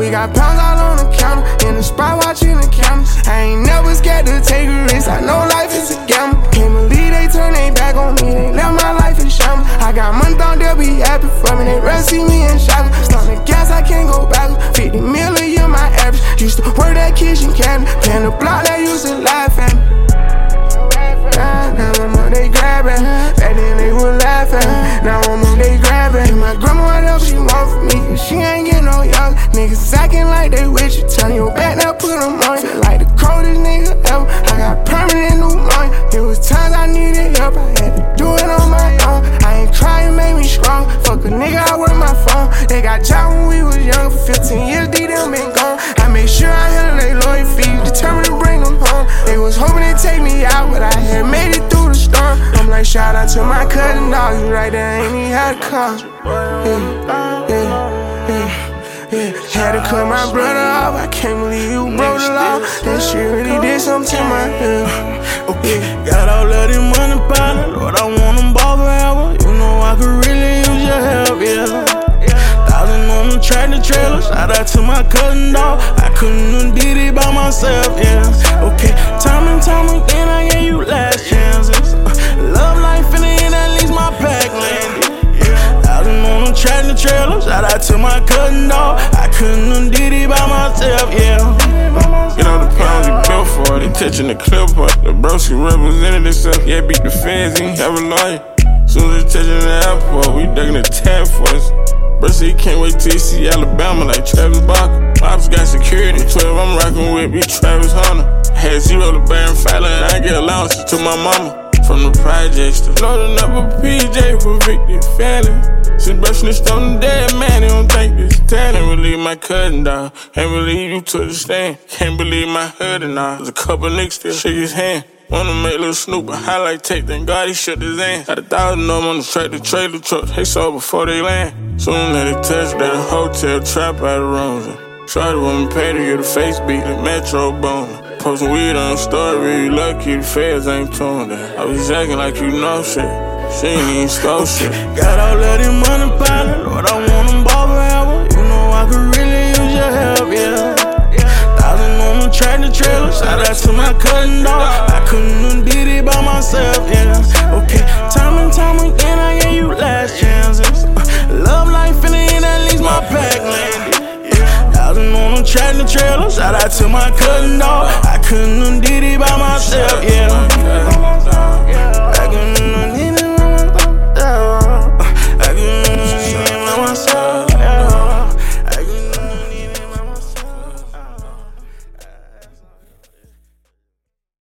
We got pounds all on the counter, in the spot watching the cameras. I ain't never scared to take a risk, I know life is a gamble. Can't believe they turn their back on me, they left my life in shambles. I got money, thought they'll be happy for me, they rather see me in shackles. Starting to gas, I can't go back. 50 million a year, my average. Used to work that kitchen cabinet, playing the block that used to laugh at me. Now I'm on they grabbing, back then they were laughing. Now I'm on they grabbing. My grandma, what else she want from me? Cause she ain't getting no young. Niggas acting like they with you, turn your back, now put them on. Feel like the coldest nigga ever. I got permanent new money. It was times I needed help, I had to do it on my own. I ain't crying, made me strong. Fuck a nigga, I work my phone. They got job when we was young. For 15 years, D them been gone. I made sure I handle they lawyer fees, determined to bring them home. They was hoping to take me out, but I had made it through the storm. I'm like, shout out to my cousin dog, you right there, ain't even had to come. Had to cut my brother off, I can't believe you broke the law. That shit really did something to my head. Okay, got all of this money piling, Lord, I want them ball forever. You know I could really use your help, yeah. Thousand on the tractor trailer, shout out to my cousin dog. I couldn't have did it by myself, yeah. Okay, time and time again I gave you last chances. Love life in the end, at least my pack landed. Thousand on the tractor trailer, shout out to my cousin dog. I couldn't have did it by myself, yeah. You know the pounds he built for, they touching the clip up. The broski represented himself, yeah, beat the feds, he ain't have a lawyer. Soon as they touching the airport, we ducking the tab for us. Bro said he can't wait till he see Alabama like Travis Barker. Pops got security, 12 I'm rockin' with, be Travis Hunter. Had zero to bear and fat, and I get allowances to my mama. From the projects to loading up a PJ for Victor Fallon. Since bro snitched on the dead man, he don't think this talent. Can't believe my cousin dog, can't believe you took the stand. Can't believe my hood and all. There's a couple niggas still shook his hand. Wanna make Lil Snoop a highlight tape, thank God he shook his hand. Got 1,000 of them on the tractor trailer truck, they saw before they land. Soon as they touched at a hotel, trap out of rooms. Shorty want me pay to get a face beat, the Metro Bone. Posting weed on the story, you lucky the feds ain't tuned in. I was acting like you know shit, she ain't even stole shit. Got all of this money piling, Lord, I want them ball forever. You know I could really use your help, yeah. Thousand on the tractor trailer, shout out to my cousin dog. I couldn't have did it by myself, yeah. Okay, time and time again I gave you last chances. Love life in the end, at least my pack landed. Thousand on the tractor trailer, shout out to my cousin dog. I couldn't have did it by myself, yeah.